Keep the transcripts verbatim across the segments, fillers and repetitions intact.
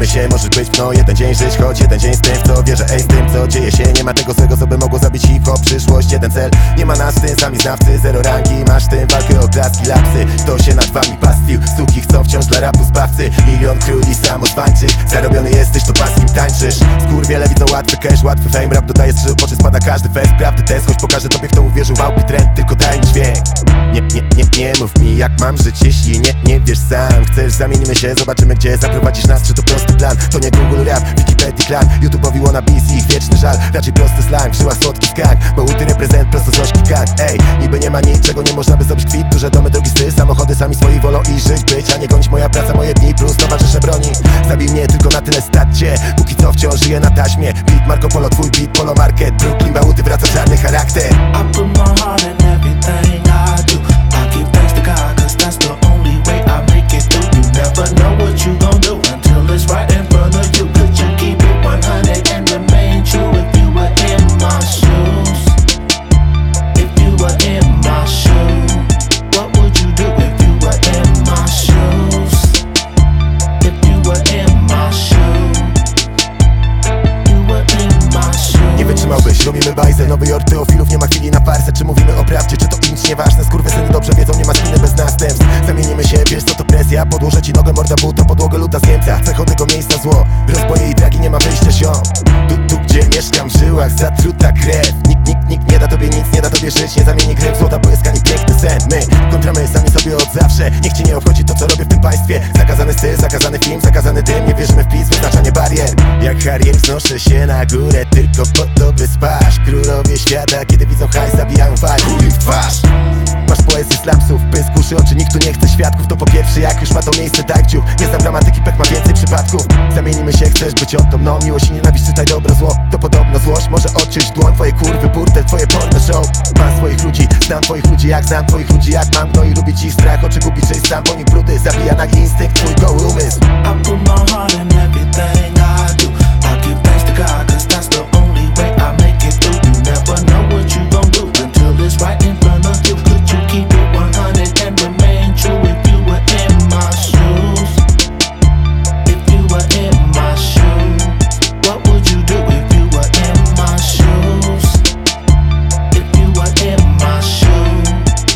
Zamienimy się, możesz być w no jeden dzień żyć, choć jeden dzień z tym, w co wierzę. Ej, z tym co dzieje się, nie ma tego złego, co by mogło zabić hip-hop. Przyszłość, jeden cel, nie ma nas w tym, sami znawcy. Zero rangi, masz w tym walkę o klaski, lapsy. Kto się nad wami pastwił, suki chcą wciąż dla rapu zbawcy. Milion króli samozwańczych, zarobiony jesteś, to pas kim tańczysz. Skurwiele widzą łatwy cash, łatwy fame, rap dodaje strzyżu, po czym spada każdy fest. Prawdy test, choć pokażę tobie, kto uwierzył, małpi trend, tylko daj mi dźwięk. Nie, nie, nie, nie mów mi jak mam żyć, jeśli nie, nie wiesz sam. Chcesz, zamienimy się, zobaczymy gdzie zaprowadzisz nas. Czy to prosty plan? To nie Google Rap, Wikipedia klan. YouTube'owi wannabes i ich wieczny żal. Raczej prosty slang, żyła słodki skank. Małuty reprezent, prosto z ośki gang. Ej, niby nie ma niczego, nie można by zrobić kwit. Duże domy, drogi styl, samochody sami swoi wolą i żyć być, a nie gonić moja praca, moje dni plus towarzysze broni. Zabij mnie tylko na tyle starcie, póki co wciąż żyję na taśmie. Beat Marco Polo, twój beat Polo Market. Brooklyn, Małuty, wraca czarny charakter. I put my heart in everything I do. I give thanks to God, cause that's the only way I make it through. You never know what you gon' do until it's right in front of you. Could you keep it one hundred and remain true if you were in my shoes? If you were in my shoes, what would you do if you were in my shoes? If you were in my shoes, you were in my shoes. Nie wytrzymałbyś, robimy bajzę, Nowy Jork Teofilów, nie ma chwili na farsę. Czy mówimy o prawdzie, czy to nic nieważne? Skurwysyny dobrze wiedzą, nie ma spiny bez następstw. Zamienimy się, wiesz co to presja, podłożę ci nogę, morda buta, podłogę luta z Niemca. Cechą tego miejsca zło, rozboje i dragi, nie ma wyjścia ziom. Tu, tu gdzie mieszkam, w żyłach zatruta krew. Nikt, nikt, nikt nie da tobie nic, nie da tobie żyć. Nie zamieni gry w złota, błysk ani piękny sen. My kontramy sami sobie od zawsze, niech ci nie obchodzi to co robię w tym państwie. Zakazany styl, zakazany film, zakazany dym. Nie wierzymy w PiS, wyznaczanie barier. Jak Harrier wznoszę się na górę, tylko po to by spaść. Królowie świata, kiedy widzą hajs, zabijają fal. Chuj w twarz. Masz poezję slapsów, pysk, uszy, oczy, nikt tu nie chce świadków. To po pierwsze, jak już ma to miejsce, tak ciuch. Nie znam dramatyki, pech ma więcej przypadków. Zamienimy się, chcesz być otomną. Miłość i nienawiść, czytaj dobro, zło. To podobno złość może odciąć dłoń. Twoje kurwy, burtel, twoje porno show. Mam swoich ludzi, znam twoich ludzi, jak znam twoich ludzi, jak mam. No i lubić ich strach, oczy gubić, czyś sam. Po nich brudy, zabija nagi instynkt, twój goły umysł. I put my heart in everything I do. I give thanks to God, cause that's the only way I make it through. You never know what you gon' do until it's right in front of you. Could you keep it one hundred and remain true if you were in my shoes? If you were in my shoes, what would you do if you were in my shoes? If you were in my shoes,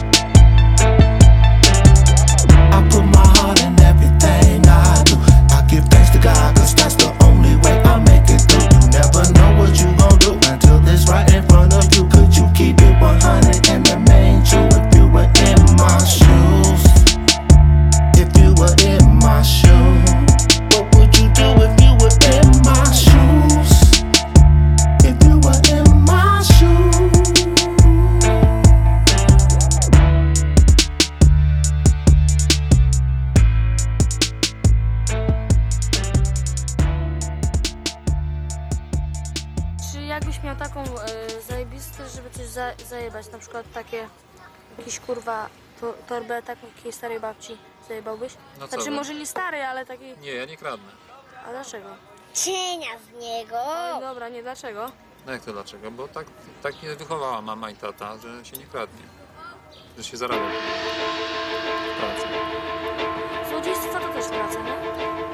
I put my heart in everything I do. I give thanks to God, cause that's the only way I make it through. You never know what you gon' do until it's right in front of you. Could you keep it one hundred and remain true if you were in my shoes? If you were in my shoes, what would you do if you were in my shoes? If you were in my shoes. Czy jakbyś miał taką y, zajebistę, żeby coś za, zajebać, na przykład takie, jakiś kurwa to, torbę taką jakiejś starej babci zajebałbyś? No co Znaczy wy? może nie stary, ale taki... Nie, ja nie kradnę. A dlaczego? Cienia z niego. No dobra, nie dlaczego? No jak to dlaczego? Bo tak, tak mnie wychowała mama i tata, że się nie kradnie. Że się zarabia w pracy. Złodziejstwo to też praca, nie?